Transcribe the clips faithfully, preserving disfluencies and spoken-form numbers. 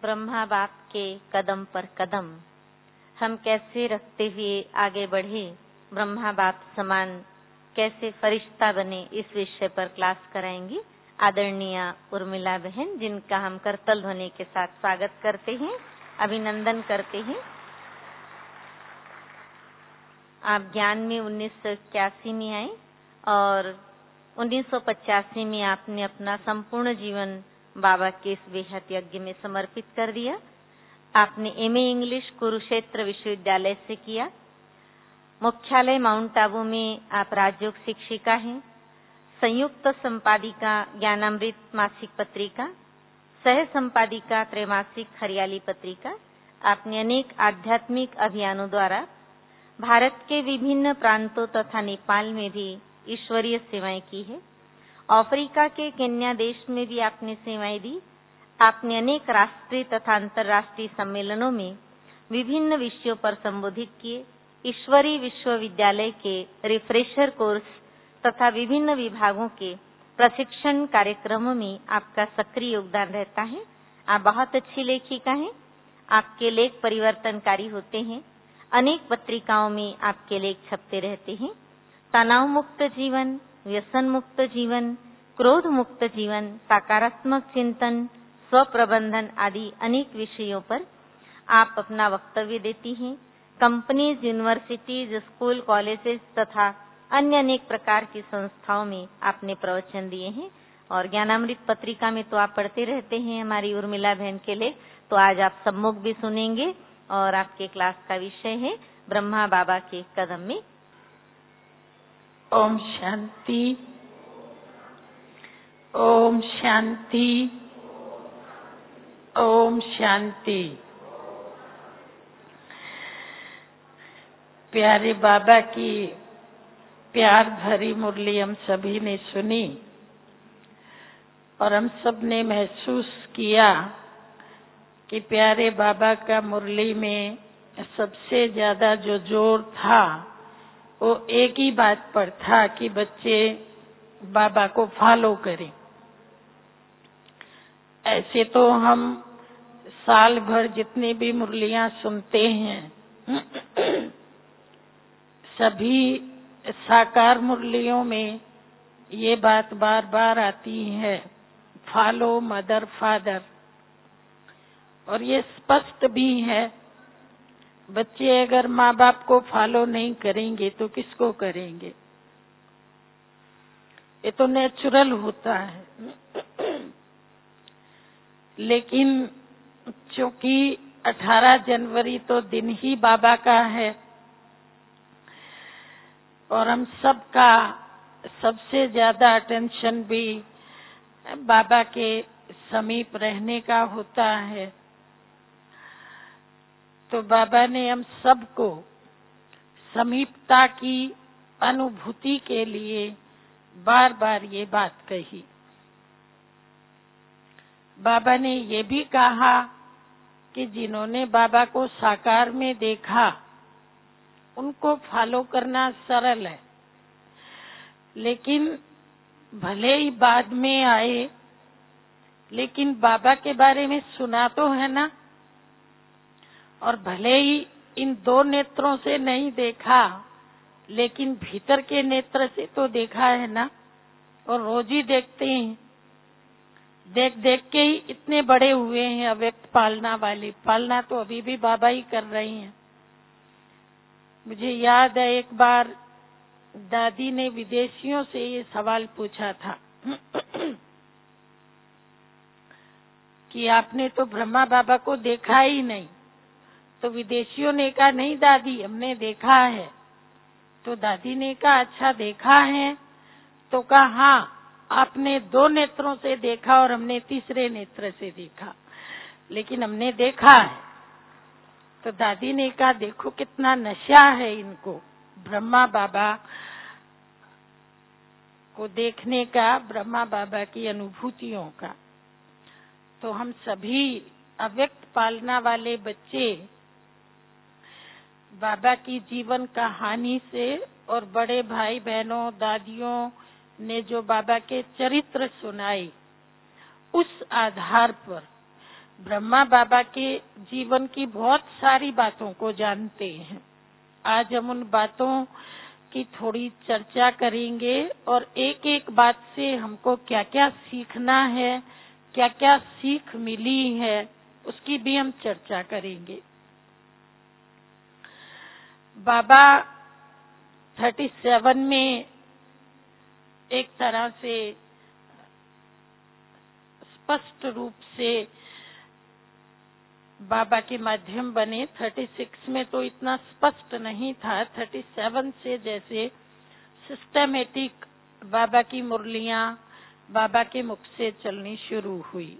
ब्रह्मा बाप के कदम पर कदम हम कैसे रखते हुए आगे बढ़े, ब्रह्मा बाप समान कैसे फरिश्ता बने, इस विषय पर क्लास कराएंगी आदरणीय उर्मिला बहन, जिनका हम करतल ध्वनि के साथ स्वागत करते हैं, अभिनंदन करते हैं। आप ज्ञान में उन्नीस सौ इक्यासी में आए और उन्नीस सौ पचासी में आपने अपना संपूर्ण जीवन बाबा के इस बेहद यज्ञ में समर्पित कर दिया। आपने एमए इंग्लिश कुरुक्षेत्र विश्वविद्यालय से किया। मुख्यालय माउंट आबू में आप राजयोग शिक्षिका हैं। संयुक्त संपादिका ज्ञानामृत मासिक पत्रिका, सह संपादिका त्रैमासिक हरियाली पत्रिका। आपने अनेक आध्यात्मिक अभियानों द्वारा भारत के विभिन्न प्रांतों तथा नेपाल में भी ईश्वरीय सेवाएं की है। अफ्रीका के केन्या देश में भी आपने सेवाएं दी। आपने अनेक राष्ट्रीय तथा अंतर्राष्ट्रीय सम्मेलनों में विभिन्न विषयों पर संबोधित किए। ईश्वरीय विश्वविद्यालय के रिफ्रेशर कोर्स तथा विभिन्न विभागों के प्रशिक्षण कार्यक्रमों में आपका सक्रिय योगदान रहता है। आप बहुत अच्छी लेखिका हैं। आपके लेख परिवर्तनकारी होते हैं। अनेक पत्रिकाओं में आपके लेख छपते रहते हैं। तनाव मुक्त जीवन, व्यसन मुक्त जीवन, क्रोध मुक्त जीवन, सकारात्मक चिंतन, स्व प्रबंधन आदि अनेक विषयों पर आप अपना वक्तव्य देती हैं। कंपनीज, यूनिवर्सिटीज, स्कूल, कॉलेजेस तथा अन्य अनेक प्रकार की संस्थाओं में आपने प्रवचन दिए हैं और ज्ञानामृत पत्रिका में तो आप पढ़ते रहते हैं हमारी उर्मिला बहन के लेख। तो आज आप सम्मुख भी सुनेंगे और आपके क्लास का विषय है ब्रह्मा बाबा के कदम में। ओम शांति, ओम शांति, ओम शांति। प्यारे बाबा की प्यार भरी मुरली हम सभी ने सुनी और हम सब ने महसूस किया कि प्यारे बाबा का मुरली में सबसे ज्यादा जो जोर था वो एक ही बात पर था कि बच्चे बाबा को फॉलो करें। ऐसे तो हम साल भर जितनी भी मुरलियां सुनते हैं सभी साकार मुरलियों में ये बात बार बार आती है, फॉलो मदर फादर। और ये स्पष्ट भी है, बच्चे अगर माँ बाप को फॉलो नहीं करेंगे तो किसको करेंगे? ये तो नेचुरल होता है। लेकिन चूंकि अठारह जनवरी तो दिन ही बाबा का है और हम सबका सबसे ज्यादा अटेंशन भी बाबा के समीप रहने का होता है, तो बाबा ने हम सबको समीपता की अनुभूति के लिए बार बार ये बात कही। बाबा ने ये भी कहा कि जिन्होंने बाबा को साकार में देखा उनको फॉलो करना सरल है, लेकिन भले ही बाद में आए लेकिन बाबा के बारे में सुना तो है ना, और भले ही इन दो नेत्रों से नहीं देखा लेकिन भीतर के नेत्र से तो देखा है ना, और रोज ही देखते हैं। देख देख के ही इतने बड़े हुए हैं अव्यक्त पालना वाले। पालना तो अभी भी बाबा ही कर रहे हैं। मुझे याद है एक बार दादी ने विदेशियों से ये सवाल पूछा था कि आपने तो ब्रह्मा बाबा को देखा ही नहीं। तो विदेशियों ने कहा नहीं दादी, हमने देखा है। तो दादी ने कहा अच्छा देखा है? तो कहा हाँ, आपने दो नेत्रों से देखा और हमने तीसरे नेत्र से देखा, लेकिन हमने देखा है। तो दादी ने कहा देखो कितना नशा है इनको ब्रह्मा बाबा को देखने का, ब्रह्मा बाबा की अनुभूतियों का। तो हम सभी अव्यक्त पालना वाले बच्चे बाबा की जीवन कहानी से और बड़े भाई बहनों दादियों ने जो बाबा के चरित्र सुनाए उस आधार पर ब्रह्मा बाबा के जीवन की बहुत सारी बातों को जानते हैं। आज हम उन बातों की थोड़ी चर्चा करेंगे और एक एक बात से हमको क्या क्या सीखना है, क्या क्या सीख मिली है, उसकी भी हम चर्चा करेंगे। बाबा सैंतीस में एक तरह से स्पष्ट रूप से बाबा के माध्यम बने। छत्तीस में तो इतना स्पष्ट नहीं था। सैंतीस से जैसे सिस्टमेटिक बाबा की मुरलियां बाबा के मुख से चलनी शुरू हुई।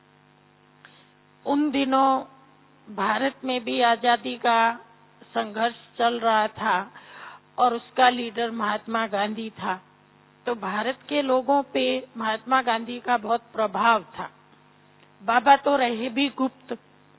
उन दिनों भारत में भी आजादी का संघर्ष चल रहा था और उसका लीडर महात्मा गांधी था। तो भारत के लोगों पे महात्मा गांधी का बहुत प्रभाव था। बाबा तो रहे भी गुप्त।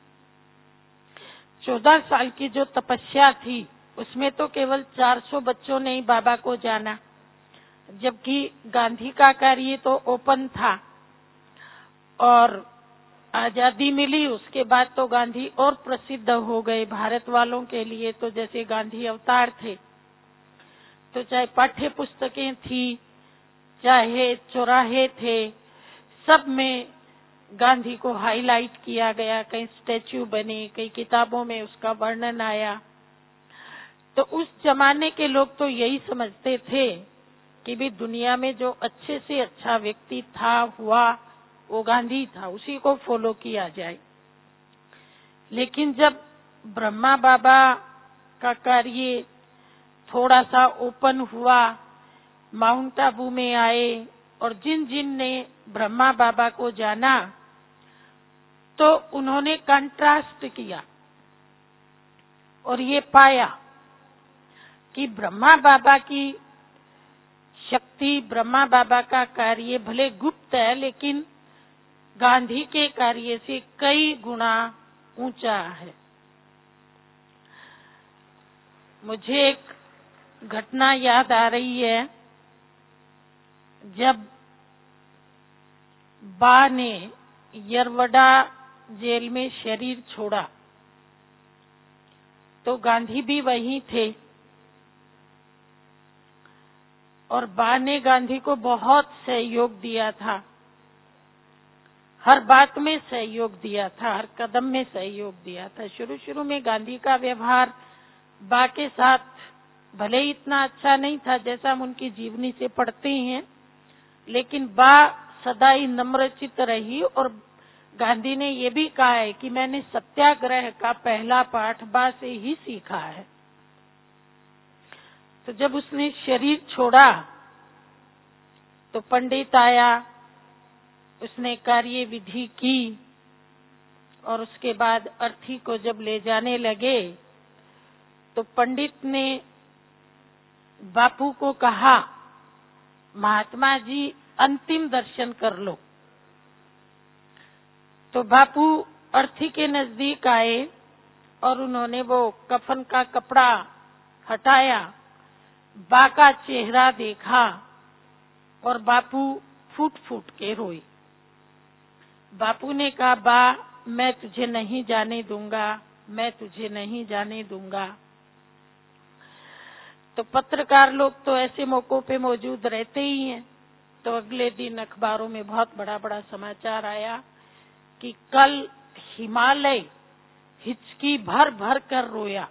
चौदह साल की जो तपस्या थी उसमें तो केवल चार सौ बच्चों ने ही बाबा को जाना, जबकि गांधी का कार्य तो ओपन था। और आजादी मिली उसके बाद तो गांधी और प्रसिद्ध हो गए भारत वालों के लिए। तो जैसे गांधी अवतार थे, तो चाहे पाठ्य पुस्तकें थी, चाहे चौराहे थे, सब में गांधी को हाईलाइट किया गया। कई स्टैच्यू बने, कई किताबों में उसका वर्णन आया। तो उस जमाने के लोग तो यही समझते थे कि भी दुनिया में जो अच्छे से अच्छा व्यक्ति था हुआ वो गांधी था, उसी को फॉलो किया जाए। लेकिन जब ब्रह्मा बाबा का कार्य थोड़ा सा ओपन हुआ, माउंट आबू में आए और जिन जिन ने ब्रह्मा बाबा को जाना तो उन्होंने कंट्रास्ट किया और ये पाया कि ब्रह्मा बाबा की शक्ति, ब्रह्मा बाबा का कार्य भले गुप्त है लेकिन गांधी के कार्य से कई गुना ऊंचा है। मुझे एक घटना याद आ रही है। जब बा ने यरवड़ा जेल में शरीर छोड़ा तो गांधी भी वहीं थे और बा ने गांधी को बहुत सहयोग दिया था। हर बात में सहयोग दिया था, हर कदम में सहयोग दिया था। शुरू शुरू में गांधी का व्यवहार बा के साथ भले इतना अच्छा नहीं था जैसा हम उनकी जीवनी से पढ़ते हैं, लेकिन बा सदा ही नम्रचित्त रही। और गांधी ने ये भी कहा है कि मैंने सत्याग्रह का पहला पाठ बा से ही सीखा है। तो जब उसने शरीर छोड़ा तो पंडित आया, उसने कार्य विधि की और उसके बाद अर्थी को जब ले जाने लगे तो पंडित ने बापू को कहा, महात्मा जी अंतिम दर्शन कर लो। तो बापू अर्थी के नजदीक आए और उन्होंने वो कफन का कपड़ा हटाया, बा का चेहरा देखा और बापू फूट फूट के रोए। बापू ने कहा, बा मैं तुझे नहीं जाने दूंगा, मैं तुझे नहीं जाने दूंगा। तो पत्रकार लोग तो ऐसे मौकों पे मौजूद रहते ही हैं। तो अगले दिन अखबारों में बहुत बड़ा बड़ा समाचार आया कि कल हिमालय हिचकी भर भर कर रोया,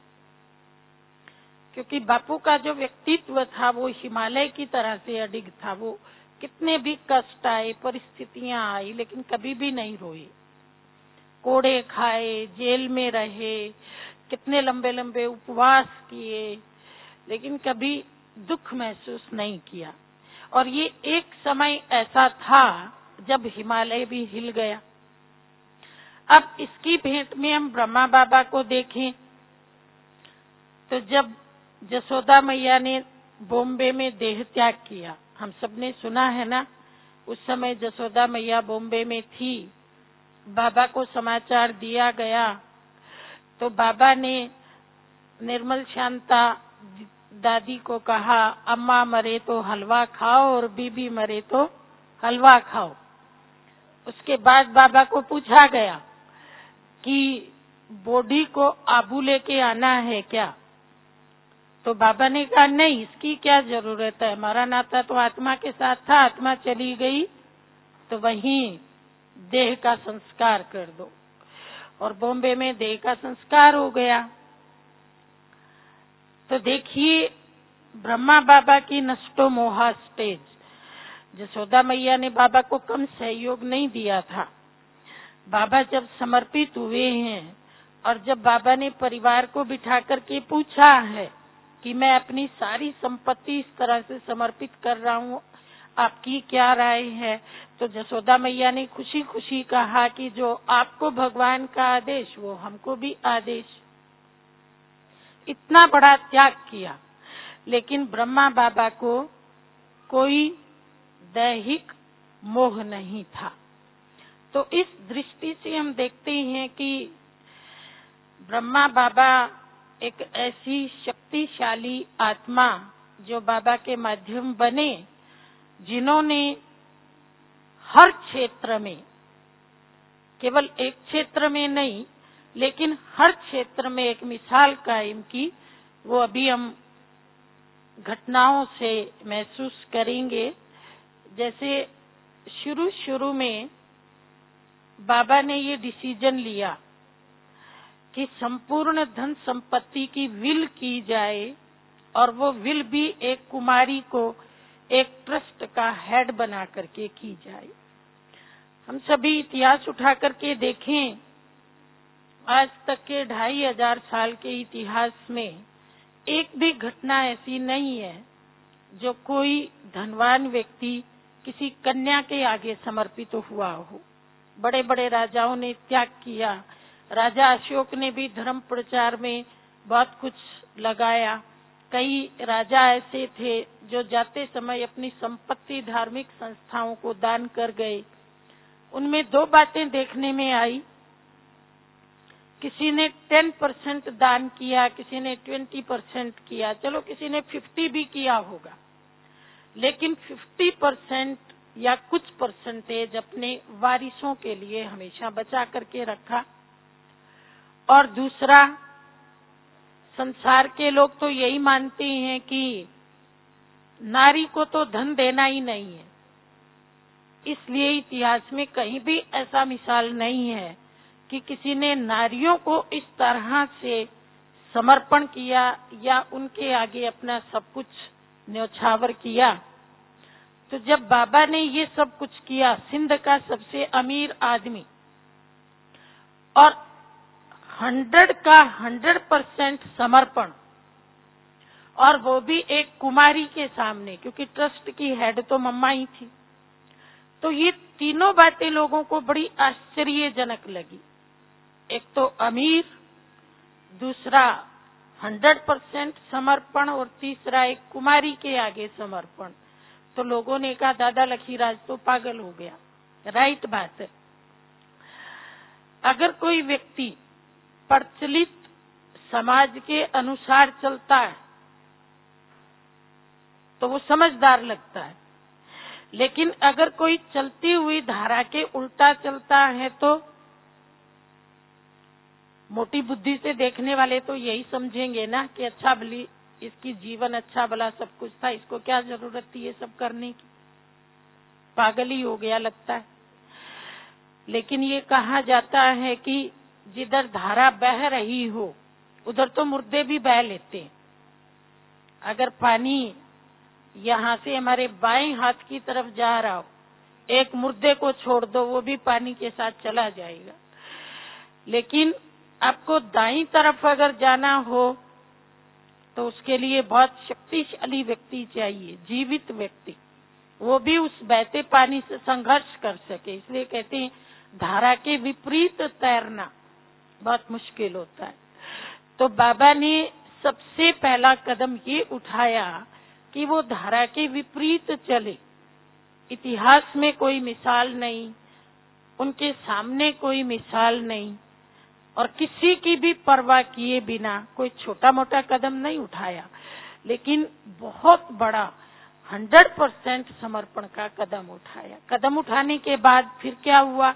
क्योंकि बापू का जो व्यक्तित्व था वो हिमालय की तरह से अडिग था। वो कितने भी कष्ट आए, परिस्थितियां आई, लेकिन कभी भी नहीं रोए। कोड़े खाए, जेल में रहे, कितने लंबे लंबे उपवास किए, लेकिन कभी दुख महसूस नहीं किया। और ये एक समय ऐसा था जब हिमालय भी हिल गया। अब इसकी भेंट में हम ब्रह्मा बाबा को देखें तो जब जसोदा मैया ने बॉम्बे में देह त्याग किया, हम सबने सुना है ना, उस समय जसोदा मैया बॉम्बे में थी। बाबा को समाचार दिया गया तो बाबा ने निर्मल शांता दादी को कहा, अम्मा मरे तो हलवा खाओ और बीबी मरे तो हलवा खाओ। उसके बाद बाबा को पूछा गया कि बॉडी को आबू लेके आना है क्या? तो बाबा ने कहा नहीं, इसकी क्या जरूरत है, हमारा नाता तो आत्मा के साथ था, आत्मा चली गई तो वहीं देह का संस्कार कर दो। और बॉम्बे में देह का संस्कार हो गया। तो देखिए ब्रह्मा बाबा की नष्टो मोहा स्टेज, जसोदा मैया ने बाबा को कम सहयोग नहीं दिया था। बाबा जब समर्पित हुए हैं और जब बाबा ने परिवार को बिठा करके पूछा है कि मैं अपनी सारी संपत्ति इस तरह से समर्पित कर रहा हूँ, आपकी क्या राय है? तो जसोदा मैया ने खुशी खुशी कहा कि जो आपको भगवान का आदेश वो हमको भी आदेश। इतना बड़ा त्याग किया, लेकिन ब्रह्मा बाबा को कोई दैहिक मोह नहीं था। तो इस दृष्टि से हम देखते हैं कि ब्रह्मा बाबा एक ऐसी शक्तिशाली आत्मा जो बाबा के माध्यम बने, जिन्होंने हर क्षेत्र में, केवल एक क्षेत्र में नहीं लेकिन हर क्षेत्र में एक मिसाल कायम की। वो अभी हम घटनाओं से महसूस करेंगे। जैसे शुरू शुरू में बाबा ने ये डिसीजन लिया कि संपूर्ण धन संपत्ति की विल की जाए और वो विल भी एक कुमारी को एक ट्रस्ट का हेड बना करके की जाए। हम सभी इतिहास उठा करके देखें, आज तक के ढाई हजार साल के इतिहास में एक भी घटना ऐसी नहीं है जो कोई धनवान व्यक्ति किसी कन्या के आगे समर्पित हुआ हो। बड़े बड़े राजाओं ने त्याग किया। राजा अशोक ने भी धर्म प्रचार में बहुत कुछ लगाया। कई राजा ऐसे थे जो जाते समय अपनी संपत्ति धार्मिक संस्थाओं को दान कर गए। उनमें दो बातें देखने में आई, किसी ने टेन परसेंट दान किया, किसी ने ट्वेंटी परसेंट किया, चलो किसी ने फिफ्टी भी किया होगा, लेकिन फिफ्टी परसेंट या कुछ परसेंटेज अपने वारिसों के लिए हमेशा बचा करके रखा। और दूसरा, संसार के लोग तो यही मानते हैं कि नारी को तो धन देना ही नहीं है, इसलिए इतिहास में कहीं भी ऐसा मिसाल नहीं है कि किसी ने नारियों को इस तरह से समर्पण किया या उनके आगे अपना सब कुछ न्यौछावर किया। तो जब बाबा ने ये सब कुछ किया, सिंध का सबसे अमीर आदमी, और हंड्रेड का हंड्रेड परसेंट समर्पण, और वो भी एक कुमारी के सामने, क्योंकि ट्रस्ट की हेड तो मम्मा ही थी। तो ये तीनों बातें लोगों को बड़ी आश्चर्यजनक लगी। एक तो अमीर, दूसरा हंड्रेड परसेंट समर्पण और तीसरा एक कुमारी के आगे समर्पण। तो लोगों ने कहा दादा लखीराज तो पागल हो गया। राइट बात है। अगर कोई व्यक्ति प्रचलित समाज के अनुसार चलता है तो वो समझदार लगता है, लेकिन अगर कोई चलती हुई धारा के उल्टा चलता है तो मोटी बुद्धि से देखने वाले तो यही समझेंगे ना कि अच्छा भली इसकी जीवन अच्छा भला सब कुछ था, इसको क्या जरूरत थी ये सब करने की, पागल ही हो गया लगता है। लेकिन ये कहा जाता है कि जिधर धारा बह रही हो उधर तो मुर्दे भी बह लेते हैं। अगर पानी यहाँ से हमारे बाएं हाथ की तरफ जा रहा हो, एक मुर्दे को छोड़ दो वो भी पानी के साथ चला जाएगा। लेकिन आपको दाईं तरफ अगर जाना हो तो उसके लिए बहुत शक्तिशाली व्यक्ति चाहिए, जीवित व्यक्ति, वो भी उस बहते पानी से संघर्ष कर सके। इसलिए कहते हैं धारा के विपरीत तैरना बहुत मुश्किल होता है। तो बाबा ने सबसे पहला कदम ये उठाया कि वो धारा के विपरीत चले। इतिहास में कोई मिसाल नहीं, उनके सामने कोई मिसाल नहीं, और किसी की भी परवाह किए बिना कोई छोटा मोटा कदम नहीं उठाया, लेकिन बहुत बड़ा हंड्रेड परसेंट समर्पण का कदम उठाया। कदम उठाने के बाद फिर क्या हुआ?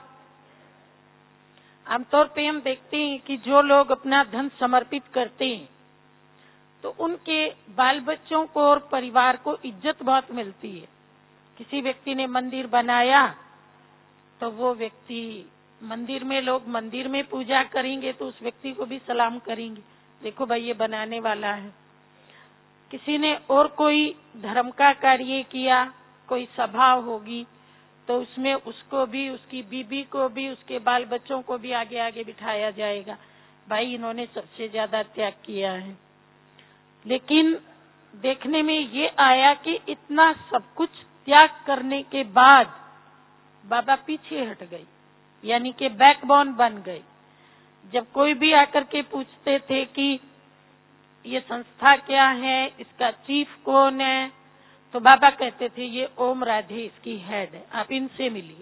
आमतौर पे हम देखते हैं कि जो लोग अपना धन समर्पित करते हैं तो उनके बाल बच्चों को और परिवार को इज्जत बहुत मिलती है। किसी व्यक्ति ने मंदिर बनाया तो वो व्यक्ति मंदिर में लोग मंदिर में पूजा करेंगे तो उस व्यक्ति को भी सलाम करेंगे, देखो भाई ये बनाने वाला है। किसी ने और कोई धर्म का कार्य किया, कोई सभा होगी तो उसमें उसको भी, उसकी बीबी को भी, उसके बाल बच्चों को भी आगे आगे बिठाया जाएगा, भाई इन्होंने सबसे ज्यादा त्याग किया है। लेकिन देखने में ये आया कि इतना सब कुछ त्याग करने के बाद बाबा पीछे हट गए, यानी कि बैकबोन बन गए। जब कोई भी आकर के पूछते थे कि ये संस्था क्या है, इसका चीफ कौन है, तो बाबा कहते थे ये ओम राधे इसकी हेड है, आप इनसे मिलिए।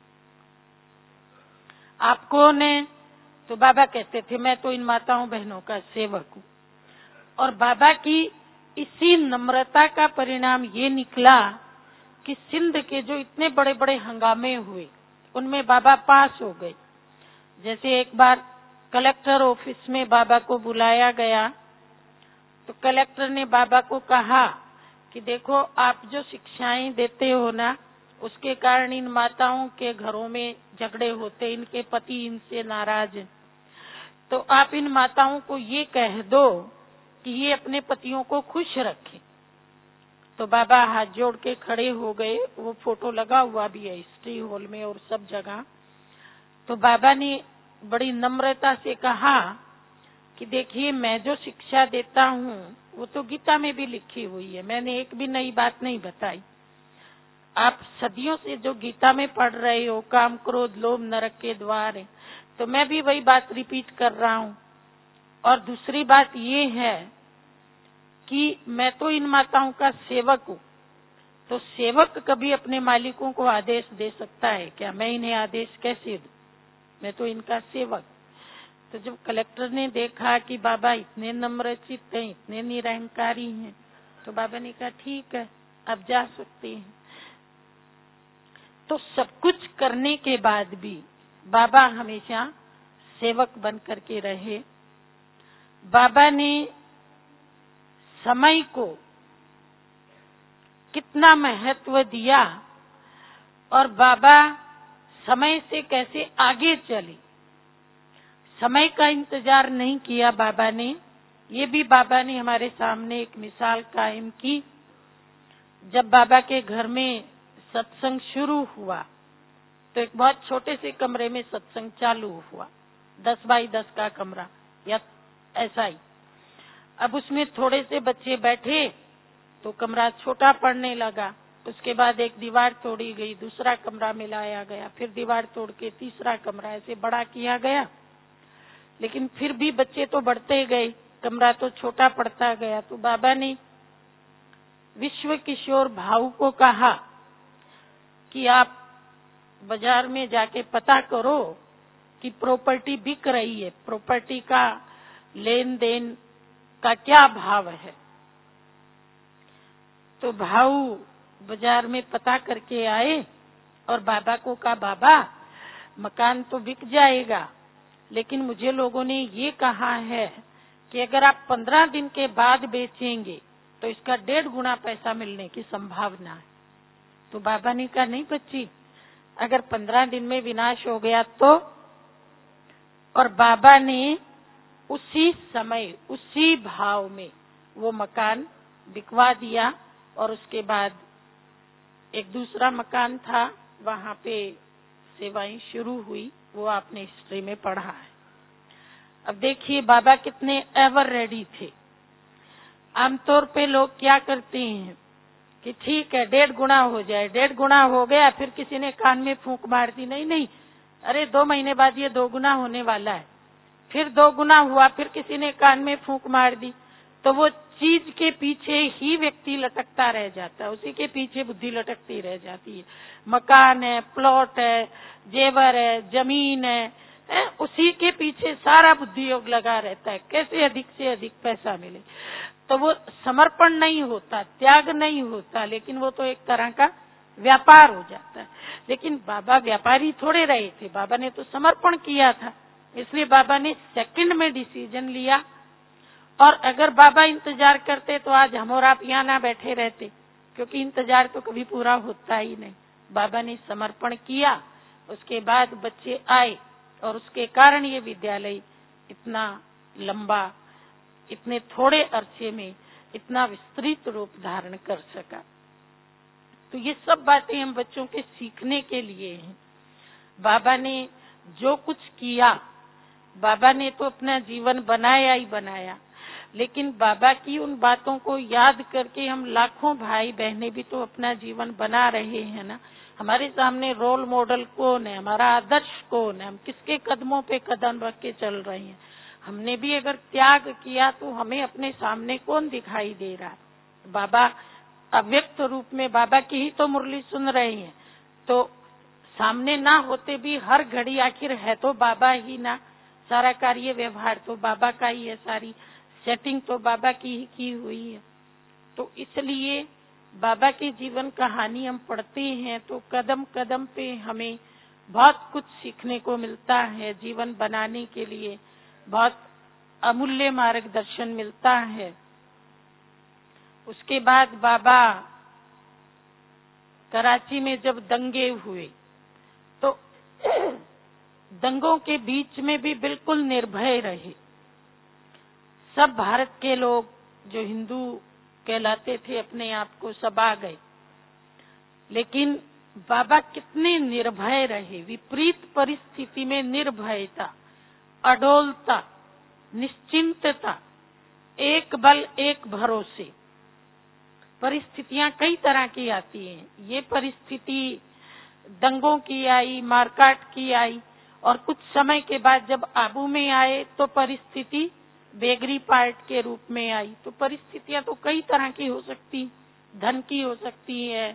आप कौन है? तो बाबा कहते थे मैं तो इन माताओं बहनों का सेवक हूँ। और बाबा की इसी नम्रता का परिणाम ये निकला कि सिंध के जो इतने बड़े बड़े हंगामे हुए उनमें बाबा पास हो गए। जैसे एक बार कलेक्टर ऑफिस में बाबा को बुलाया गया तो कलेक्टर ने बाबा को कहा कि देखो आप जो शिक्षाएं देते हो ना, उसके कारण इन माताओं के घरों में झगड़े होते, इनके पति इनसे नाराज हैं, तो आप इन माताओं को ये कह दो कि ये अपने पतियों को खुश रखें। तो बाबा हाथ जोड़ के खड़े हो गए, वो फोटो लगा हुआ भी है हिस्ट्री हॉल में और सब जगह। तो बाबा ने बड़ी नम्रता से कहा कि देखिए मैं जो शिक्षा देता हूँ वो तो गीता में भी लिखी हुई है, मैंने एक भी नई बात नहीं बताई। आप सदियों से जो गीता में पढ़ रहे हो, काम क्रोध लोभ नरक के द्वार है, तो मैं भी वही बात रिपीट कर रहा हूँ। और दूसरी बात ये है कि मैं तो इन माताओं का सेवक हूँ, तो सेवक कभी अपने मालिकों को आदेश दे सकता है क्या? मैं इन्हें आदेश कैसे दूं? मैं तो इनका सेवक। तो जब कलेक्टर ने देखा कि बाबा इतने नम्रचित्त हैं, इतने निरहंकारी हैं, तो बाबा ने कहा ठीक है अब जा सकते हैं। तो सब कुछ करने के बाद भी बाबा हमेशा सेवक बन करके रहे। बाबा ने समय को कितना महत्व दिया और बाबा समय से कैसे आगे चले, समय का इंतजार नहीं किया बाबा ने। ये भी बाबा ने हमारे सामने एक मिसाल कायम की। जब बाबा के घर में सत्संग शुरू हुआ तो एक बहुत छोटे से कमरे में सत्संग चालू हुआ, दस बाई दस का कमरा या ऐसा ही। अब उसमें थोड़े से बच्चे बैठे तो कमरा छोटा पड़ने लगा। उसके बाद एक दीवार तोड़ी गई, दूसरा कमरा मिलाया गया, फिर दीवार तोड़ के तीसरा कमरा, ऐसे बड़ा किया गया। लेकिन फिर भी बच्चे तो बढ़ते गए, कमरा तो छोटा पड़ता गया। तो बाबा ने विश्व किशोर भाऊ को कहा कि आप बाजार में जाके पता करो कि प्रॉपर्टी बिक रही है, प्रॉपर्टी का लेन देन का क्या भाव है। तो भाऊ बाजार में पता करके आए और बाबा को कहा बाबा मकान तो बिक जाएगा, लेकिन मुझे लोगों ने ये कहा है कि अगर आप पंद्रह दिन के बाद बेचेंगे तो इसका डेढ़ गुना पैसा मिलने की संभावना है। तो बाबा ने कहा नहीं बच्ची, अगर पंद्रह दिन में विनाश हो गया तो। और बाबा ने उसी समय उसी भाव में वो मकान बिकवा दिया। और उसके बाद एक दूसरा मकान था, वहाँ पे सेवाएं शुरू हुई, वो आपने हिस्ट्री में पढ़ा है। अब देखिए बाबा कितने एवर रेडी थे। आमतौर पे लोग क्या करते हैं कि ठीक है डेढ़ गुना हो जाए, डेढ़ गुना हो गया, फिर किसी ने कान में फूंक मार दी, नहीं नहीं अरे दो महीने बाद ये दो गुना होने वाला है। फिर दो गुना हुआ, फिर किसी ने कान में फूंक मार दी, तो वो चीज के पीछे ही व्यक्ति लटकता रह जाता है, उसी के पीछे बुद्धि लटकती रह जाती है। मकान है, प्लॉट है, जेवर है, जमीन है, है उसी के पीछे सारा बुद्धि योग लगा रहता है, कैसे अधिक से अधिक पैसा मिले। तो वो समर्पण नहीं होता, त्याग नहीं होता, लेकिन वो तो एक तरह का व्यापार हो जाता है। लेकिन बाबा व्यापारी थोड़े रहे थे, बाबा ने तो समर्पण किया था। इसलिए बाबा ने सेकंड में डिसीजन लिया। और अगर बाबा इंतजार करते तो आज हम और आप यहाँ ना बैठे रहते, क्योंकि इंतजार तो कभी पूरा होता ही नहीं। बाबा ने समर्पण किया, उसके बाद बच्चे आए और उसके कारण ये विद्यालय इतना लंबा, इतने थोड़े अरसे में इतना विस्तृत रूप धारण कर सका। तो ये सब बातें हम बच्चों के सीखने के लिए हैं। बाबा ने जो कुछ किया, बाबा ने तो अपना जीवन बनाया ही बनाया, लेकिन बाबा की उन बातों को याद करके हम लाखों भाई बहनें भी तो अपना जीवन बना रहे हैं ना। हमारे सामने रोल मॉडल कौन है, हमारा आदर्श कौन है, हम किसके कदमों पे कदम रख के चल रहे हैं। हमने भी अगर त्याग किया तो हमें अपने सामने कौन दिखाई दे रहा है। बाबा अव्यक्त रूप में बाबा की ही तो मुरली सुन रहे हैं, तो सामने ना होते भी हर घड़ी आखिर है तो बाबा ही ना। सारा कार्य व्यवहार तो बाबा का ही है, सारी सेटिंग तो बाबा की ही की हुई है। तो इसलिए बाबा की जीवन कहानी हम पढ़ते हैं तो कदम कदम पे हमें बहुत कुछ सीखने को मिलता है। जीवन बनाने के लिए बहुत अमूल्य मार्गदर्शन मिलता है। उसके बाद बाबा कराची में जब दंगे हुए तो दंगों के बीच में भी बिल्कुल निर्भय रहे। सब भारत के लोग जो हिंदू कहलाते थे अपने आप को, सब आ गए, लेकिन बाबा कितने निर्भय रहे। विपरीत परिस्थिति में निर्भयता, अडोलता, निश्चिंतता, एक बल एक भरोसे। परिस्थितियां कई तरह की आती हैं। ये परिस्थिति दंगों की आई, मारकाट की आई, और कुछ समय के बाद जब आबू में आए तो परिस्थिति बेगरी पार्ट के रूप में आई। तो परिस्थितियां तो कई तरह की हो सकती, धन की हो सकती है,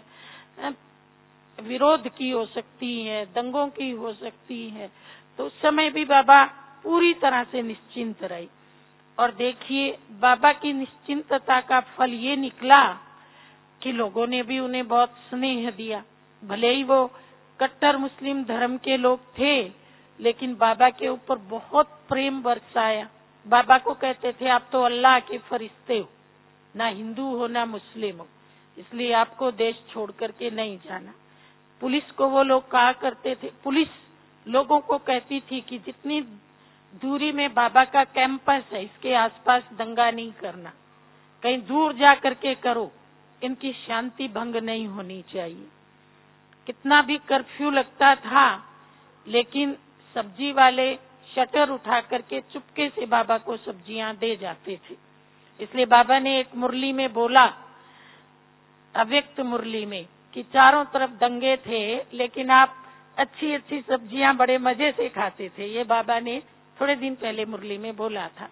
विरोध की हो सकती है, दंगों की हो सकती है। तो उस समय भी बाबा पूरी तरह से निश्चिंत रहे। और देखिए बाबा की निश्चिंतता का फल ये निकला कि लोगों ने भी उन्हें बहुत स्नेह दिया। भले ही वो कट्टर मुस्लिम धर्म के लोग थे, लेकिन बाबा के ऊपर बहुत प्रेम बरसाया। बाबा को कहते थे आप तो अल्लाह के फरिश्ते हो, ना हिंदू हो ना मुस्लिम हो, इसलिए आपको देश छोड़ करके नहीं जाना। पुलिस को वो लोग कहा करते थे, पुलिस लोगों को कहती थी कि जितनी दूरी में बाबा का कैंपस है इसके आसपास दंगा नहीं करना, कहीं दूर जा करके करो, इनकी शांति भंग नहीं होनी चाहिए। कितना भी कर्फ्यू लगता था, लेकिन सब्जी वाले शटर उठा करके चुपके से बाबा को सब्जियां दे जाते थे। इसलिए बाबा ने एक मुरली में बोला, अव्यक्त मुरली में, कि चारों तरफ दंगे थे लेकिन आप अच्छी अच्छी सब्जियां बड़े मजे से खाते थे। ये बाबा ने थोड़े दिन पहले मुरली में बोला था।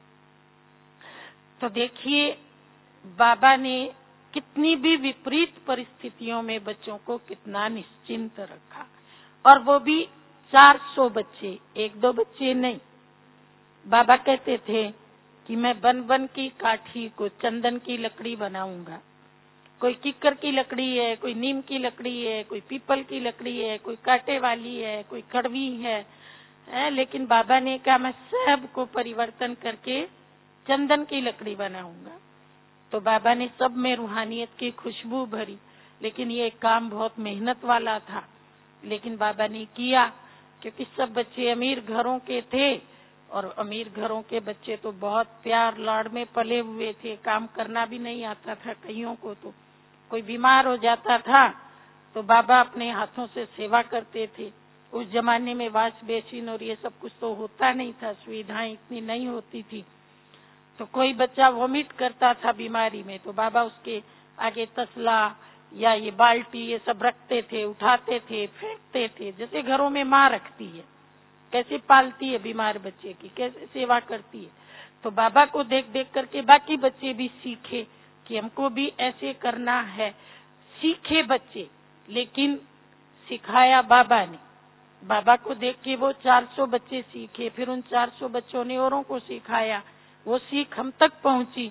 तो देखिए बाबा ने कितनी भी विपरीत परिस्थितियों में बच्चों को कितना निश्चिंत रखा, और वो भी चार सौ बच्चे, एक दो बच्चे नहीं। बाबा कहते थे कि मैं बन बन की काठी को चंदन की लकड़ी बनाऊंगा। कोई किक्कर की लकड़ी है, कोई नीम की लकड़ी है, कोई पीपल की लकड़ी है, कोई कांटे वाली है, कोई कड़वी है, है लेकिन बाबा ने कहा मैं सब को परिवर्तन करके चंदन की लकड़ी बनाऊंगा। तो बाबा ने सब में रूहानियत की खुशबू भरी, लेकिन ये काम बहुत मेहनत वाला था, लेकिन बाबा ने किया, क्योंकि सब बच्चे अमीर घरों के थे, और अमीर घरों के बच्चे तो बहुत प्यार लाड़ में पले हुए थे, काम करना भी नहीं आता था कईयों को। तो कोई बीमार हो जाता था तो बाबा अपने हाथों से सेवा करते थे। उस जमाने में वाश बेसिन और ये सब कुछ तो होता नहीं था, सुविधाएं इतनी नहीं होती थी। तो कोई बच्चा वॉमिट करता था बीमारी में, तो बाबा उसके आगे तसला या ये बाल्टी ये सब रखते थे, उठाते थे, फेंकते थे, जैसे घरों में माँ रखती है, कैसे पालती है बीमार बच्चे की, कैसे सेवा करती है। तो बाबा को देख देख करके बाकी बच्चे भी सीखे कि हमको भी ऐसे करना है। सीखे बच्चे, लेकिन सिखाया बाबा ने। बाबा को देख के वो चार सौ बच्चे सीखे, फिर उन चार सौ बच्चों ने औरों को सिखाया, वो सीख हम तक पहुंची।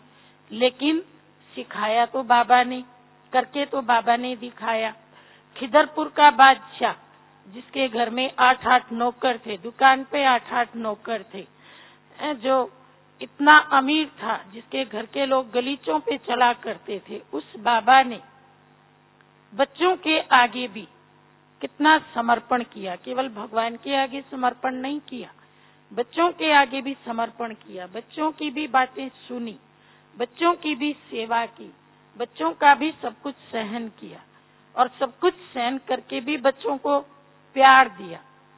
लेकिन सिखाया तो बाबा ने, करके तो बाबा ने दिखाया। खिदरपुर का बादशाह जिसके घर में आठ आठ नौकर थे, दुकान पे आठ आठ नौकर थे, जो इतना अमीर था, जिसके घर के लोग गलीचों पे चला करते थे, उस बाबा ने बच्चों के आगे भी कितना समर्पण किया। केवल भगवान के आगे समर्पण नहीं किया, बच्चों के आगे भी समर्पण किया, बच्चों की भी बातें सुनी, बच्चों की भी सेवा की, बच्चों का भी सब कुछ सहन किया और सब कुछ सहन करके भी बच्चों को प्यार दिया।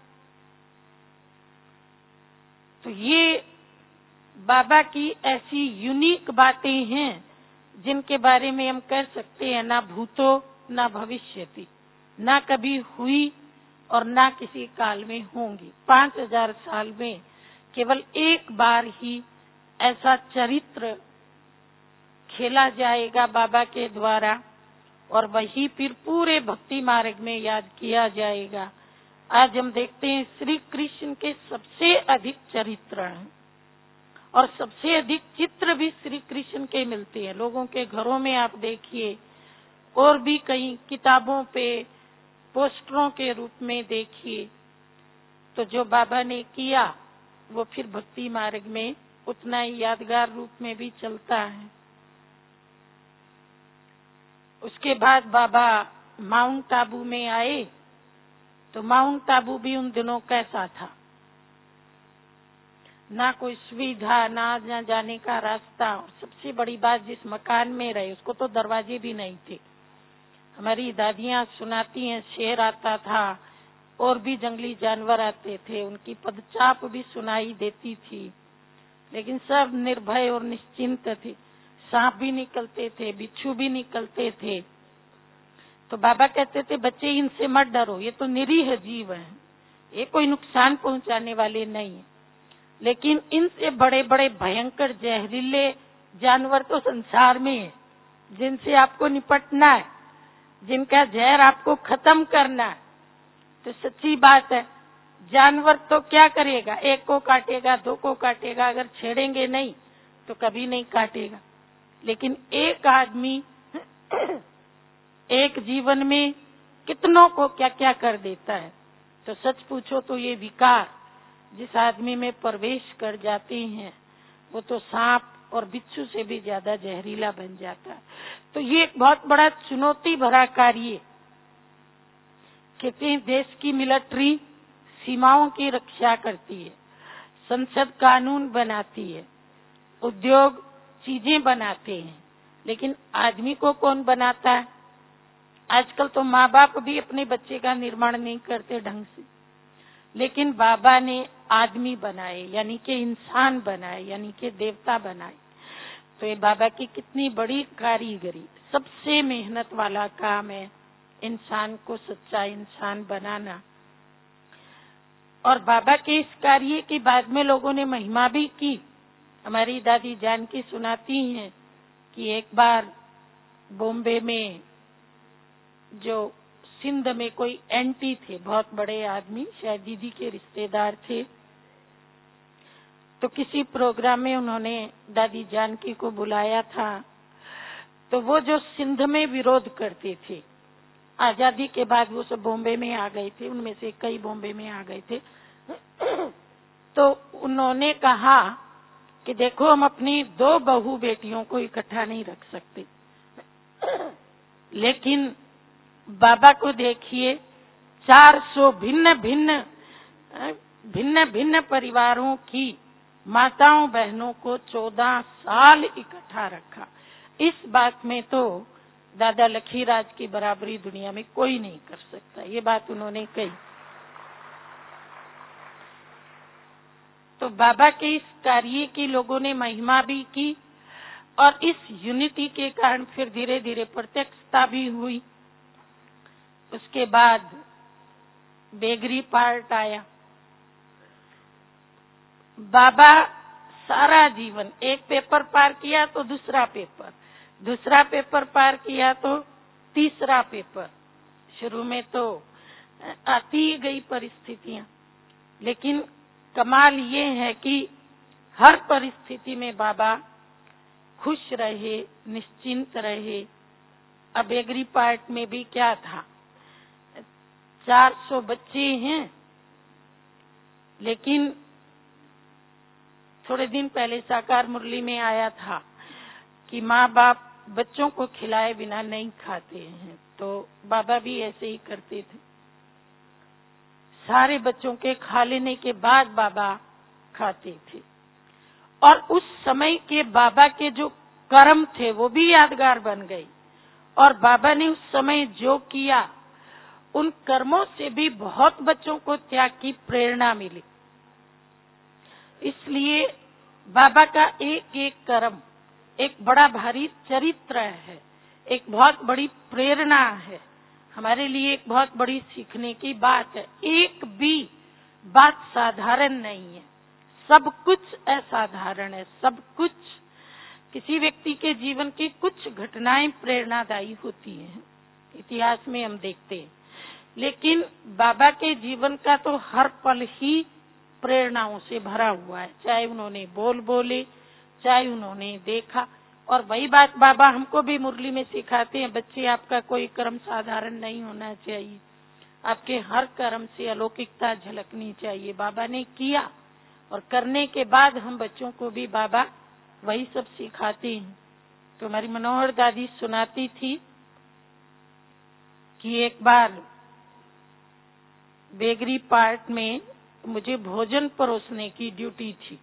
तो ये बाबा की ऐसी यूनिक बातें हैं जिनके बारे में हम कह सकते हैं ना भूतो ना भविष्यति, ना कभी हुई और ना किसी काल में होंगी। पांच हजार साल में केवल एक बार ही ऐसा चरित्र खेला जाएगा बाबा के द्वारा और वही फिर पूरे भक्ति मार्ग में याद किया जाएगा। आज हम देखते हैं श्री कृष्ण के सबसे अधिक चरित्र हैं और सबसे अधिक चित्र भी श्री कृष्ण के मिलते हैं। लोगों के घरों में आप देखिए और भी कई किताबों पे पोस्टरों के रूप में देखिए, तो जो बाबा ने किया वो फिर भक्ति मार्ग में उतना ही यादगार रूप में भी चलता है। उसके बाद बाबा माउंट आबू में आए, तो माउंट आबू भी उन दिनों कैसा था, ना कोई सुविधा, ना ना जाने का रास्ता, और सबसे बड़ी बात जिस मकान में रहे उसको तो दरवाजे भी नहीं थे। हमारी दादियां सुनाती हैं शेर आता था और भी जंगली जानवर आते थे, उनकी पदचाप भी सुनाई देती थी, लेकिन सब निर्भय और निश्चिंत थे। सांप भी निकलते थे, बिच्छू भी निकलते थे, तो बाबा कहते थे बच्चे इनसे मत डरो, ये तो निरीह जीव हैं, ये कोई नुकसान पहुंचाने वाले नहीं है। लेकिन इनसे बड़े बड़े भयंकर जहरीले जानवर तो संसार में है, जिनसे आपको निपटना है, जिनका जहर आपको खत्म करना है। तो सच्ची बात है, जानवर तो क्या करेगा, एक को काटेगा, दो को काटेगा, अगर छेड़ेंगे नहीं तो कभी नहीं काटेगा। लेकिन एक आदमी एक जीवन में कितनों को क्या क्या कर देता है। तो सच पूछो तो ये विकार जिस आदमी में प्रवेश कर जाते हैं वो तो सांप और बिच्छू से भी ज्यादा जहरीला बन जाता है। तो ये एक बहुत बड़ा चुनौती भरा कार्य। कहते हैं देश की मिलिट्री सीमाओं की रक्षा करती है, संसद कानून बनाती है, उद्योग चीजें बनाते हैं, लेकिन आदमी को कौन बनाता है? आजकल तो माँ बाप भी अपने बच्चे का निर्माण नहीं करते ढंग से, लेकिन बाबा ने आदमी बनाए, यानी कि इंसान बनाए, यानी कि देवता बनाए। तो ये बाबा की कितनी बड़ी कारीगरी, सबसे मेहनत वाला काम है इंसान को सच्चा इंसान बनाना। और बाबा के इस कार्य की बाद में लोगों ने महिमा भी की। हमारी दादी जानकी सुनाती हैं कि एक बार बॉम्बे में जो सिंध में कोई एंटी थे, बहुत बड़े आदमी, शायद दीदी के रिश्तेदार थे, तो किसी प्रोग्राम में उन्होंने दादी जानकी को बुलाया था। तो वो जो सिंध में विरोध करते थे, आजादी के बाद वो सब बॉम्बे में आ गए थे, उनमें से कई बॉम्बे में आ गए थे। तो उन्होंने कहा कि देखो हम अपनी दो बहू बेटियों को इकट्ठा नहीं रख सकते, लेकिन बाबा को देखिए चार सौ भिन्न भिन्न भिन्न भिन्न परिवारों की माताओं बहनों को चौदह साल इकट्ठा रखा। इस बात में तो दादा लखीराज की बराबरी दुनिया में कोई नहीं कर सकता, ये बात उन्होंने कही। तो बाबा के इस कार्य की लोगों ने महिमा भी की और इस यूनिटी के कारण फिर धीरे धीरे प्रत्यक्षता भी हुई। उसके बाद बेगरी पार्ट आया। बाबा सारा जीवन एक पेपर पार किया तो दूसरा पेपर, दूसरा पेपर पार किया तो तीसरा पेपर। शुरू में तो आती गई परिस्थितियां, लेकिन कमाल ये है कि हर परिस्थिति में बाबा खुश रहे, निश्चिंत रहे। अब एग्री पार्ट में भी क्या था, चार सौ बच्चे हैं, लेकिन थोड़े दिन पहले साकार मुरली में आया था कि माँ बाप बच्चों को खिलाए बिना नहीं खाते हैं, तो बाबा भी ऐसे ही करते थे। सारे बच्चों के खा लेने के बाद बाबा खाते थे। और उस समय के बाबा के जो कर्म थे वो भी यादगार बन गए, और बाबा ने उस समय जो किया उन कर्मों से भी बहुत बच्चों को त्याग की प्रेरणा मिली। इसलिए बाबा का एक एक कर्म एक बड़ा भारी चरित्र है, एक बहुत बड़ी प्रेरणा है, हमारे लिए एक बहुत बड़ी सीखने की बात है। एक भी बात साधारण नहीं है, सब कुछ असाधारण है। सब कुछ, किसी व्यक्ति के जीवन की कुछ घटनाएं प्रेरणादायी होती हैं, इतिहास में हम देखते हैं, लेकिन बाबा के जीवन का तो हर पल ही प्रेरणाओं से भरा हुआ है। चाहे उन्होंने बोल बोले, चाहे उन्होंने देखा। और वही बात बाबा हमको भी मुरली में सिखाते हैं, बच्चे आपका कोई कर्म साधारण नहीं होना चाहिए, आपके हर कर्म से अलौकिकता झलकनी चाहिए। बाबा ने किया और करने के बाद हम बच्चों को भी बाबा वही सब सिखाते हैं। तो हमारी मनोहर दादी सुनाती थी कि एक बार बेगरी पार्ट में मुझे भोजन परोसने की ड्यूटी थी।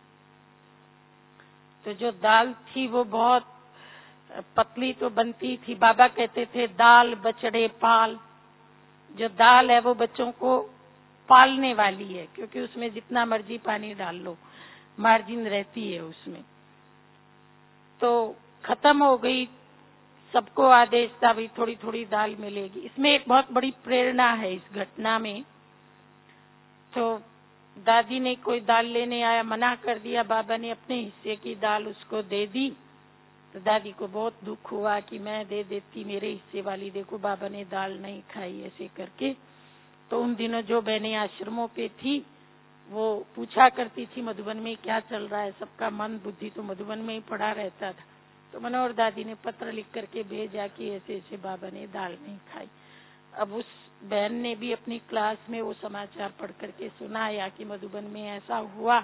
तो जो दाल थी वो बहुत पतली तो बनती थी। बाबा कहते थे दाल बछड़े पाल। जो दाल है वो बच्चों को पालने वाली है, क्योंकि उसमें जितना मर्जी पानी डाल लो मार्जिन रहती है उसमें। तो खत्म हो गई, सबको आदेश था भाई थोड़ी थोड़ी दाल मिलेगी। इसमें एक बहुत बड़ी प्रेरणा है इस घटना में। तो दादी ने कोई दाल लेने आया, मना कर दिया, बाबा ने अपने हिस्से की दाल उसको दे दी। तो दादी को बहुत दुख हुआ कि मैं दे देती मेरे हिस्से वाली, देखो बाबा ने दाल नहीं खाई, ऐसे करके। तो उन दिनों जो बहनें आश्रमों पे थी वो पूछा करती थी मधुबन में क्या चल रहा है, सबका मन बुद्धि तो मधुबन में ही पड़ा रहता था। तो मनोहर दादी ने पत्र लिख करके भेजा कि ऐसे ऐसे बाबा ने दाल नहीं खाई। अब उस बहन ने भी अपनी क्लास में वो समाचार पढ़ करके सुनाया कि मधुबन में ऐसा हुआ।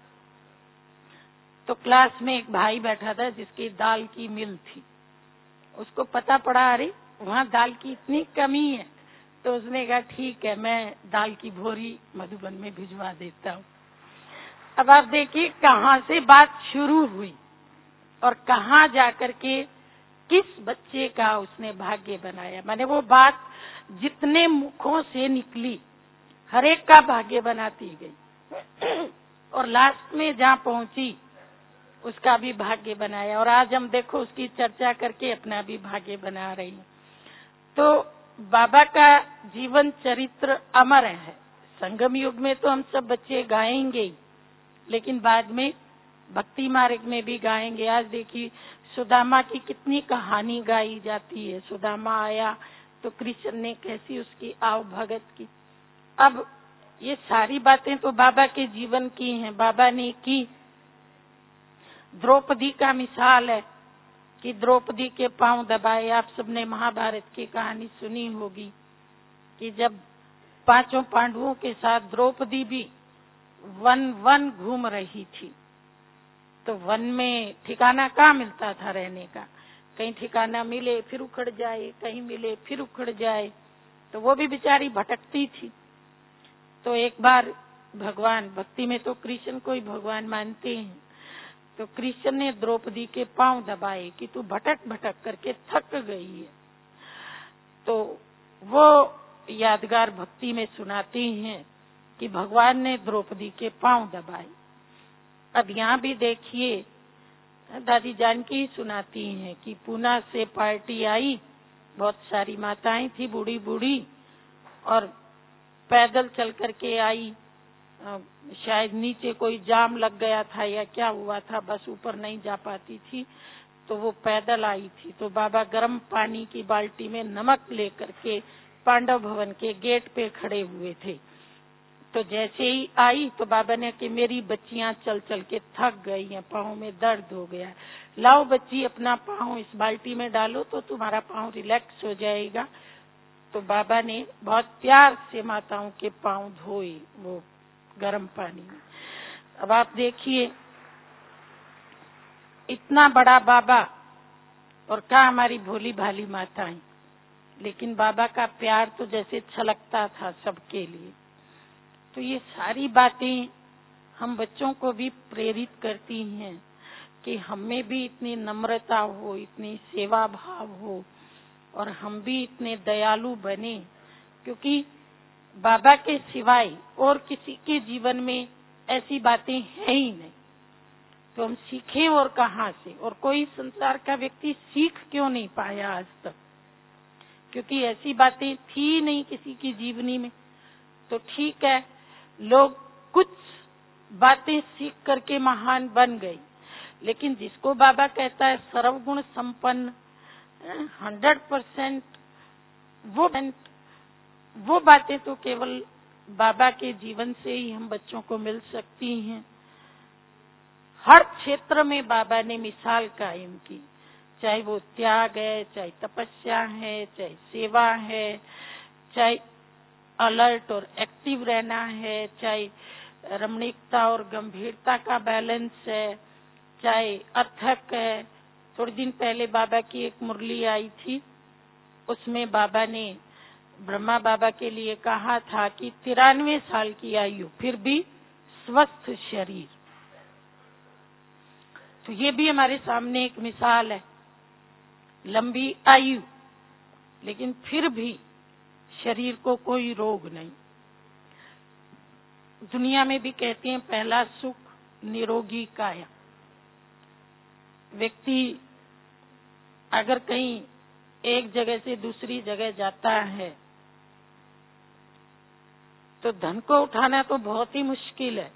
तो क्लास में एक भाई बैठा था जिसकी दाल की मिल थी, उसको पता पड़ा अरे वहाँ दाल की इतनी कमी है। तो उसने कहा ठीक है, मैं दाल की भोरी मधुबन में भिजवा देता हूँ। अब आप देखिए कहाँ से बात शुरू हुई और कहाँ जाकर के किस बच्चे का उसने भाग्य बनाया। माने वो बात जितने मुखों से निकली हर एक का भाग्य बनाती गई और लास्ट में जहाँ पहुंची उसका भी भाग्य बनाया। और आज हम देखो उसकी चर्चा करके अपना भी भाग्य बना रही हैं। तो बाबा का जीवन चरित्र अमर है। संगम युग में तो हम सब बच्चे गाएंगे ही, लेकिन बाद में भक्ति मार्ग में भी गाएंगे। आज देखिए सुदामा की कितनी कहानी गाई जाती है। सुदामा आया तो कृष्ण ने कैसी उसकी आव भगत की। अब ये सारी बातें तो बाबा के जीवन की हैं, बाबा ने की। द्रौपदी का मिसाल है कि द्रौपदी के पांव दबाए। आप सबने महाभारत की कहानी सुनी होगी कि जब पांचों पांडवों के साथ द्रौपदी भी वन वन घूम रही थी, तो वन में ठिकाना कहाँ मिलता था रहने का। कहीं ठिकाना मिले फिर उखड़ जाए, कहीं मिले फिर उखड़ जाए, तो वो भी बेचारी भटकती थी। तो एक बार भगवान, भक्ति में तो कृष्ण को ही भगवान मानते हैं, तो कृष्ण ने द्रौपदी के पांव दबाए कि तू भटक भटक करके थक गई है। तो वो यादगार भक्ति में सुनाते हैं कि भगवान ने द्रौपदी के पांव दबाए। अब यहाँ भी देखिए दादी जानकी सुनाती हैं कि पूना से पार्टी आई, बहुत सारी माताएं थी बूढ़ी बूढ़ी, और पैदल चल करके आई। शायद नीचे कोई जाम लग गया था या क्या हुआ था, बस ऊपर नहीं जा पाती थी, तो वो पैदल आई थी। तो बाबा गर्म पानी की बाल्टी में नमक लेकर के पांडव भवन के गेट पे खड़े हुए थे। तो जैसे ही आई तो बाबा ने कि मेरी बच्चियां चल चल के थक गई हैं, पाँव में दर्द हो गया है, लाओ बच्ची अपना पाँव इस बाल्टी में डालो तो तुम्हारा पाँव रिलैक्स हो जाएगा। तो बाबा ने बहुत प्यार से माताओं के पाँव धोए वो गर्म पानी में। अब आप देखिए, इतना बड़ा बाबा और क्या हमारी भोली भाली माताएं, लेकिन बाबा का प्यार तो जैसे छलकता था सबके लिए। तो ये सारी बातें हम बच्चों को भी प्रेरित करती हैं कि हमें भी इतनी नम्रता हो, इतनी सेवा भाव हो और हम भी इतने दयालु बने, क्योंकि बाबा के सिवाय और किसी के जीवन में ऐसी बातें हैं ही नहीं। तो हम सीखें और कहाँ से? और कोई संसार का व्यक्ति सीख क्यों नहीं पाया आज तक? क्योंकि ऐसी बातें थी नहीं किसी की जीवनी में। तो ठीक है, लोग कुछ बातें सीख करके महान बन गई, लेकिन जिसको बाबा कहता है सर्वगुण संपन्न, हंड्रेड परसेंट वो वो बातें तो केवल बाबा के जीवन से ही हम बच्चों को मिल सकती हैं। हर क्षेत्र में बाबा ने मिसाल कायम की, चाहे वो त्याग है, चाहे तपस्या है, चाहे सेवा है, चाहे अलर्ट और एक्टिव रहना है, चाहे रमणीकता और गंभीरता का बैलेंस है, चाहे अथक है। थोड़े दिन पहले बाबा की एक मुरली आई थी, उसमें बाबा ने ब्रह्मा बाबा के लिए कहा था कि तिरानवे साल की आयु फिर भी स्वस्थ शरीर। तो ये भी हमारे सामने एक मिसाल है, लंबी आयु लेकिन फिर भी शरीर को कोई रोग नहीं। दुनिया में भी कहते हैं पहला सुख निरोगी काया। व्यक्ति अगर कहीं एक जगह से दूसरी जगह जाता है तो धन को उठाना तो बहुत ही मुश्किल है।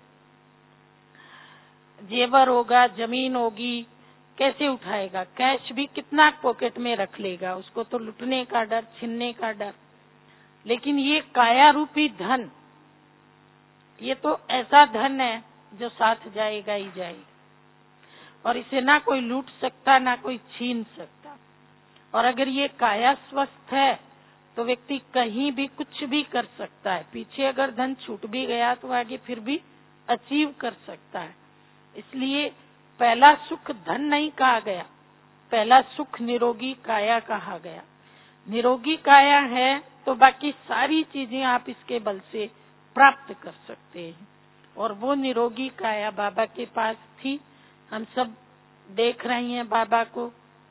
जेवर होगा, जमीन होगी, कैसे उठाएगा? कैश भी कितना पॉकेट में रख लेगा? उसको तो लुटने का डर, छीनने का डर। लेकिन ये काया रूपी धन, ये तो ऐसा धन है जो साथ जाएगा ही जाएगा, और इसे ना कोई लूट सकता, ना कोई छीन सकता। और अगर ये काया स्वस्थ है तो व्यक्ति कहीं भी कुछ भी कर सकता है। पीछे अगर धन छूट भी गया तो आगे फिर भी अचीव कर सकता है। इसलिए पहला सुख धन नहीं कहा गया, पहला सुख निरोगी काया कहा गया। निरोगी काया है तो बाकी सारी चीजें आप इसके बल से प्राप्त कर सकते हैं। और वो निरोगी काया बाबा के पास थी। हम सब देख रहे हैं बाबा को।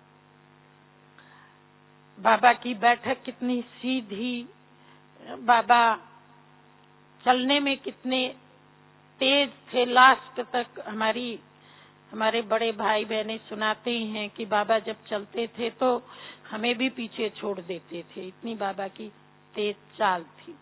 बाबा की बैठक कितनी सीधी, बाबा चलने में कितने तेज थे। लास्ट तक हमारी हमारे बड़े भाई बहनें सुनाते हैं कि बाबा जब चलते थे तो हमें भी पीछे छोड़ देते थे, इतनी बाबा की तेज चाल थी।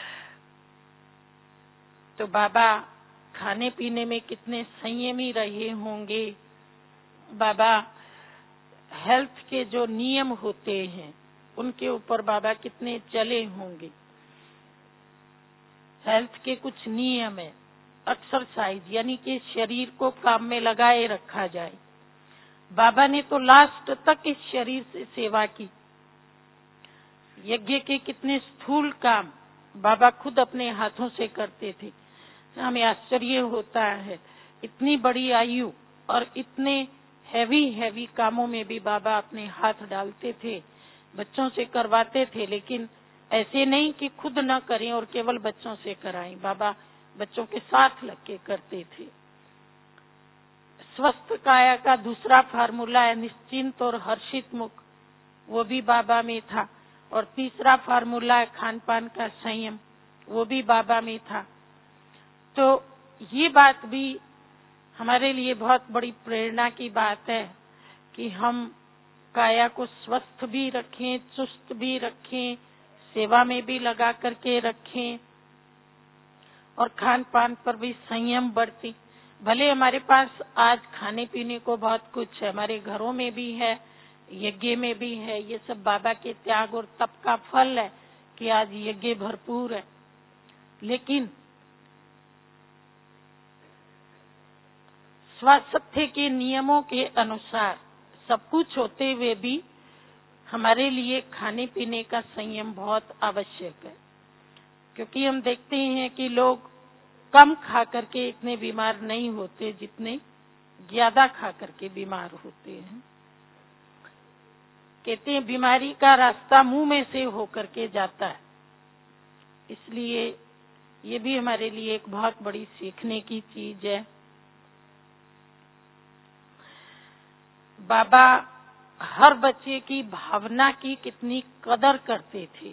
तो बाबा खाने पीने में कितने संयमी रहे होंगे। बाबा हेल्थ के जो नियम होते हैं उनके ऊपर बाबा कितने चले होंगे। हेल्थ के कुछ नियम है, एक्सरसाइज यानी कि शरीर को काम में लगाए रखा जाए। बाबा ने तो लास्ट तक इस शरीर से सेवा की। यज्ञ के कितने स्थूल काम बाबा खुद अपने हाथों से करते थे। हमें आश्चर्य होता है, इतनी बड़ी आयु और इतने हैवी हैवी कामों में भी बाबा अपने हाथ डालते थे, बच्चों से करवाते थे। लेकिन ऐसे नहीं कि खुद न करें और केवल बच्चों से कराएं, बाबा बच्चों के साथ लग के करते थे। स्वस्थ काया का दूसरा फार्मूला है निश्चिंत और हर्षित मुख, वो भी बाबा में था। और तीसरा फार्मूला है खान पान का संयम, वो भी बाबा में था। तो ये बात भी हमारे लिए बहुत बड़ी प्रेरणा की बात है कि हम काया को स्वस्थ भी रखें, चुस्त भी रखें, सेवा में भी लगा करके रखें और खान पान पर भी संयम बरतें। भले हमारे पास आज खाने पीने को बहुत कुछ है, हमारे घरों में भी है, यज्ञ में भी है, ये सब बाबा के त्याग और तप का फल है कि आज यज्ञ भरपूर है। लेकिन स्वास्थ्य के नियमों के अनुसार सब कुछ होते हुए भी हमारे लिए खाने पीने का संयम बहुत आवश्यक है, क्योंकि हम देखते हैं कि लोग कम खा करके इतने बीमार नहीं होते जितने ज्यादा खा करके बीमार होते हैं। कहते हैं बीमारी का रास्ता मुंह में से होकर के जाता है, इसलिए ये भी हमारे लिए एक बहुत बड़ी सीखने की चीज है। बाबा हर बच्चे की भावना की कितनी कदर करते थे।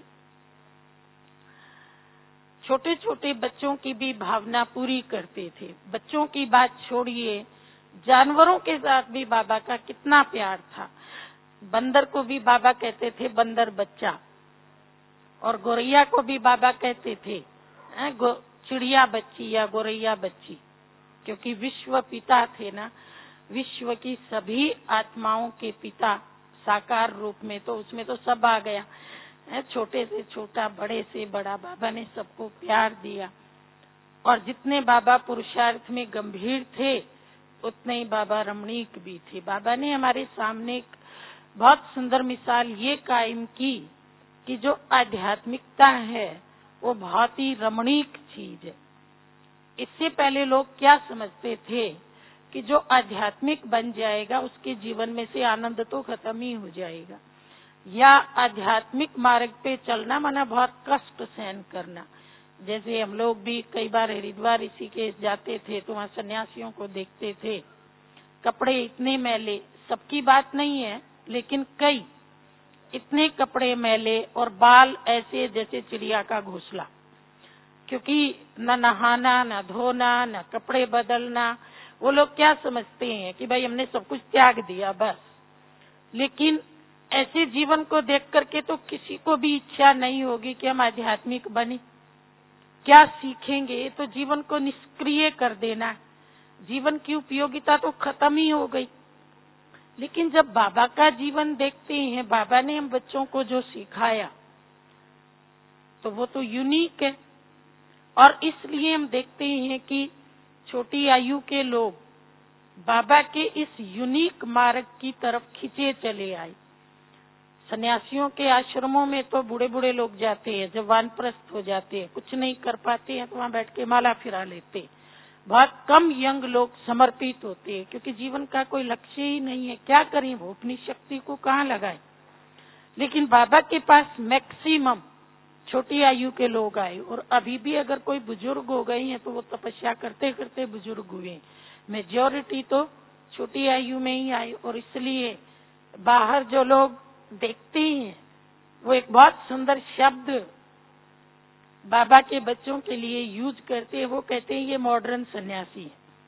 छोटे छोटे बच्चों की भी भावना पूरी करते थे। बच्चों की बात छोड़िए, जानवरों के साथ भी बाबा का कितना प्यार था। बंदर को भी बाबा कहते थे बंदर बच्चा, और गोरैया को भी बाबा कहते थे चिड़िया बच्ची या गोरैया बच्ची, क्योंकि विश्व पिता थे ना, विश्व की सभी आत्माओं के पिता साकार रूप में, तो उसमें तो सब आ गया, छोटे से छोटा, बड़े से बड़ा, बाबा ने सबको प्यार दिया। और जितने बाबा पुरुषार्थ में गंभीर थे उतने ही बाबा रमणीक भी थे। बाबा ने हमारे सामने एक बहुत सुंदर मिसाल ये कायम की कि जो आध्यात्मिकता है वो बहुत ही रमणीक चीज है। इससे पहले लोग क्या समझते थे कि जो आध्यात्मिक बन जाएगा उसके जीवन में से आनंद तो खत्म ही हो जाएगा, या आध्यात्मिक मार्ग पे चलना माना बहुत कष्ट सहन करना। जैसे हम लोग भी कई बार हरिद्वार ऋषिकेश जाते थे तो वहाँ सन्यासियों को देखते थे, कपड़े इतने मैले, सबकी बात नहीं है लेकिन कई इतने कपड़े मैले और बाल ऐसे जैसे चिड़िया का घोंसला, क्योंकि न नहाना, न धोना, न कपड़े बदलना। वो लोग क्या समझते हैं कि भाई हमने सब कुछ त्याग दिया बस। लेकिन ऐसे जीवन को देख करके तो किसी को भी इच्छा नहीं होगी कि हम आध्यात्मिक बने। क्या सीखेंगे? तो जीवन को निष्क्रिय कर देना, जीवन की उपयोगिता तो खत्म ही हो गई। लेकिन जब बाबा का जीवन देखते हैं, बाबा ने हम बच्चों को जो सिखाया तो वो तो यूनिक है। और इसलिए हम देखते हैं कि छोटी आयु के लोग बाबा के इस यूनिक मार्ग की तरफ खींचे चले आए। सन्यासियों के आश्रमों में तो बूढ़े बूढ़े लोग जाते हैं, जब वानप्रस्थ हो जाते हैं, कुछ नहीं कर पाते हैं तो वहाँ बैठ के माला फिरा लेते। बहुत कम यंग लोग समर्पित होते हैं, क्योंकि जीवन का कोई लक्ष्य ही नहीं है। क्या करें, वो अपनी शक्ति को कहाँ लगाए। लेकिन बाबा के पास मैक्सिमम छोटी आयु के लोग आए, और अभी भी अगर कोई बुजुर्ग हो गए हैं तो वो तपस्या करते करते बुजुर्ग हुए। मेजॉरिटी तो छोटी आयु में ही आई। और इसलिए बाहर जो लोग देखते हैं वो एक बहुत सुंदर शब्द बाबा के बच्चों के लिए यूज करते हैं, वो कहते हैं ये मॉडर्न सन्यासी है।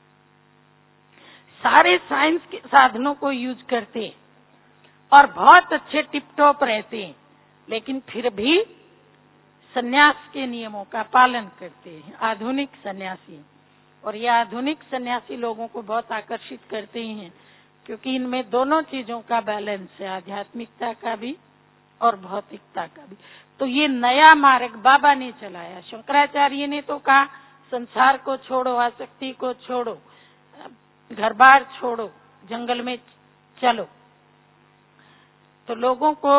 सारे साइंस के साधनों को यूज करते हैं और बहुत अच्छे टिप टॉप रहते हैं, लेकिन फिर भी सन्यास के नियमों का पालन करते हैं, आधुनिक सन्यासी। और ये आधुनिक सन्यासी लोगों को बहुत आकर्षित करते हैं, क्योंकि इनमें दोनों चीजों का बैलेंस है, आध्यात्मिकता का भी और भौतिकता का भी। तो ये नया मार्ग बाबा ने चलाया। शंकराचार्य ने तो कहा संसार को छोड़ो, आसक्ति को छोड़ो, घर बार छोड़ो, जंगल में चलो। तो लोगों को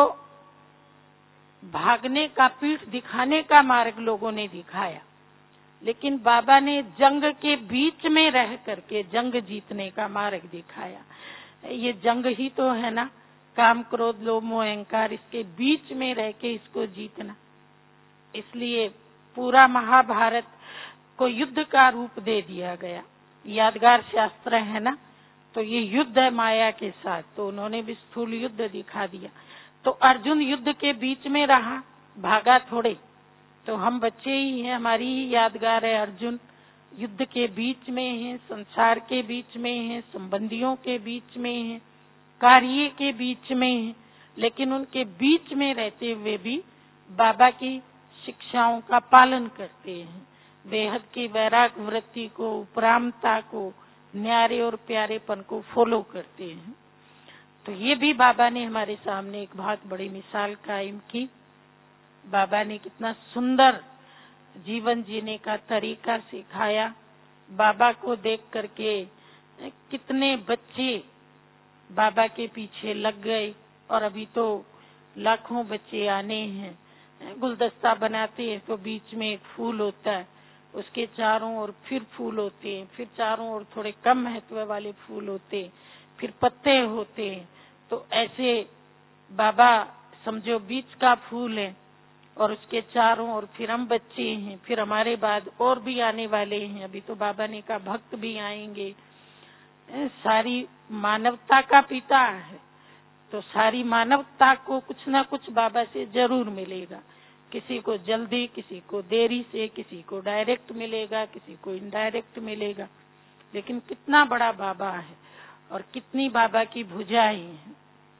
भागने का, पीठ दिखाने का मार्ग लोगों ने दिखाया, लेकिन बाबा ने जंग के बीच में रह करके जंग जीतने का मार्ग दिखाया। ये जंग ही तो है ना, काम, क्रोध, लोभ, मोह, अहंकार, इसके बीच में रह के इसको जीतना। इसलिए पूरा महाभारत को युद्ध का रूप दे दिया गया। यादगार शास्त्र है ना, तो ये युद्ध है माया के साथ, तो उन्होंने भी स्थूल युद्ध दिखा दिया। तो अर्जुन युद्ध के बीच में रहा, भागा थोड़े। तो हम बच्चे ही हैं, हमारी ही यादगार है अर्जुन युद्ध के बीच में है, संसार के बीच में है, संबंधियों के बीच में है, कार्य के बीच में है, लेकिन उनके बीच में रहते हुए भी बाबा की शिक्षाओं का पालन करते हैं। बेहद की वैराग वृत्ति को, उपरामता को, न्यारे और प्यारेपन को फॉलो करते हैं। तो ये भी बाबा ने हमारे सामने एक बहुत बड़ी मिसाल कायम की। बाबा ने कितना सुंदर जीवन जीने का तरीका सिखाया। बाबा को देख करके कितने बच्चे बाबा के पीछे लग गए और अभी तो लाखों बच्चे आने हैं। गुलदस्ता बनाते हैं तो बीच में एक फूल होता है, उसके चारों ओर फिर फूल होते हैं, फिर चारों ओर थोड़े कम महत्व वाले फूल होते हैं, फिर पत्ते होते हैं। तो ऐसे बाबा समझो बीच का फूल है और उसके चारों ओर फिर हम बच्चे हैं, फिर हमारे बाद और भी आने वाले हैं। अभी तो बाबा ने कहा भक्त भी आएंगे। सारी मानवता का पिता है तो सारी मानवता को कुछ ना कुछ बाबा से जरूर मिलेगा। किसी को जल्दी, किसी को देरी से, किसी को डायरेक्ट मिलेगा, किसी को इनडायरेक्ट मिलेगा। लेकिन कितना बड़ा बाबा है और कितनी बाबा की भुजाएं हैं।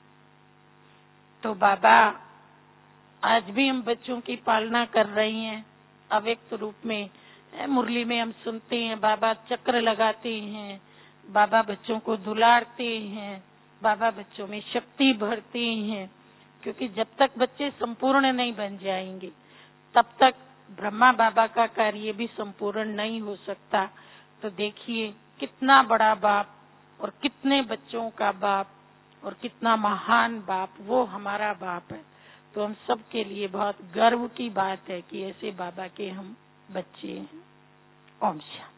तो बाबा आज भी हम बच्चों की पालना कर रही हैं अव्यक्त रूप में। मुरली में हम सुनते हैं बाबा चक्र लगाते हैं, बाबा बच्चों को दुलारते हैं, बाबा बच्चों में शक्ति भरते हैं। क्योंकि जब तक बच्चे संपूर्ण नहीं बन जाएंगे तब तक ब्रह्मा बाबा का कार्य भी संपूर्ण नहीं हो सकता। तो देखिए कितना बड़ा बाप और कितने बच्चों का बाप और कितना महान बाप वो हमारा बाप है। तो हम सब के लिए बहुत गर्व की बात है कि ऐसे बाबा के हम बच्चे हैं। ओम शांति।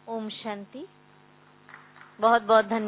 ओम शांति। बहुत बहुत धन्यवाद।